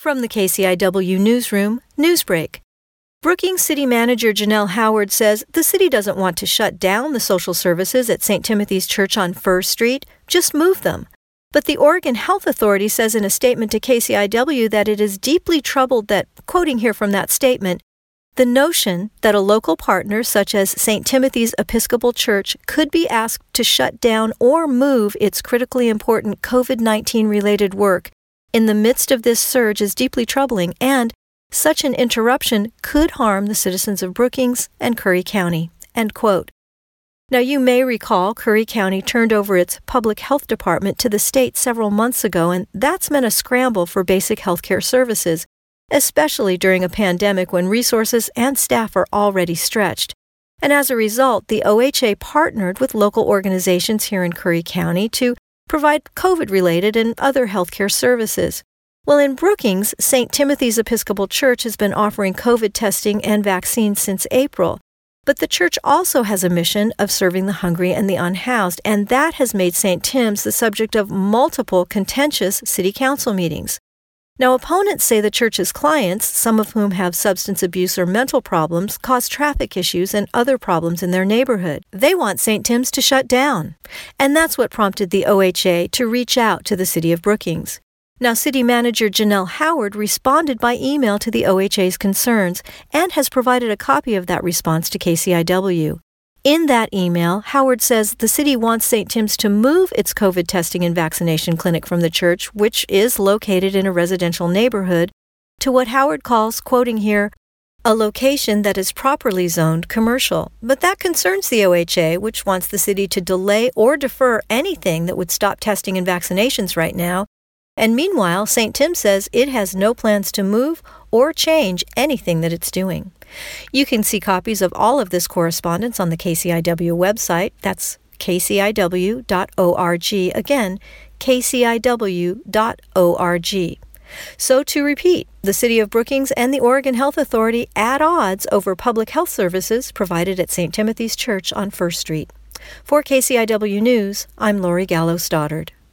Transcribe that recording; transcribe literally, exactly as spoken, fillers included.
From the K C I W Newsroom, Newsbreak. Brookings City Manager Janelle Howard says the city doesn't want to shut down the social services at Saint Timothy's Church on First Street, just move them. But the Oregon Health Authority says in a statement to K C I W that it is deeply troubled that, quoting here from that statement, the notion that a local partner such as Saint Timothy's Episcopal Church could be asked to shut down or move its critically important COVID nineteen related work in the midst of this surge is deeply troubling, and such an interruption could harm the citizens of Brookings and Curry County. End quote. Now, you may recall Curry County turned over its public health department to the state several months ago, and that's meant a scramble for basic health care services, especially during a pandemic when resources and staff are already stretched. And as a result, the O H A partnered with local organizations here in Curry County to provide COVID-related and other healthcare services. Well, in Brookings, Saint Timothy's Episcopal Church has been offering COVID testing and vaccines since April. But the church also has a mission of serving the hungry and the unhoused, and that has made Saint Tim's the subject of multiple contentious city council meetings. Now, opponents say the church's clients, some of whom have substance abuse or mental problems, cause traffic issues and other problems in their neighborhood. They want Saint Tim's to shut down. And that's what prompted the O H A to reach out to the city of Brookings. Now, City Manager Janelle Howard responded by email to the O H A's concerns and has provided a copy of that response to K C I W. In that email, Howard says the city wants Saint Tim's to move its COVID testing and vaccination clinic from the church, which is located in a residential neighborhood, to what Howard calls, quoting here, a location that is properly zoned commercial. But that concerns the O H A, which wants the city to delay or defer anything that would stop testing and vaccinations right now. And meanwhile, Saint Tim says it has no plans to move or change anything that it's doing. You can see copies of all of this correspondence on the K C I W website. That's k c i w dot org. Again, k c i w dot org. So to repeat, the City of Brookings and the Oregon Health Authority at odds over public health services provided at Saint Timothy's Church on First Street. For K C I W News, I'm Lori Gallo Stoddard.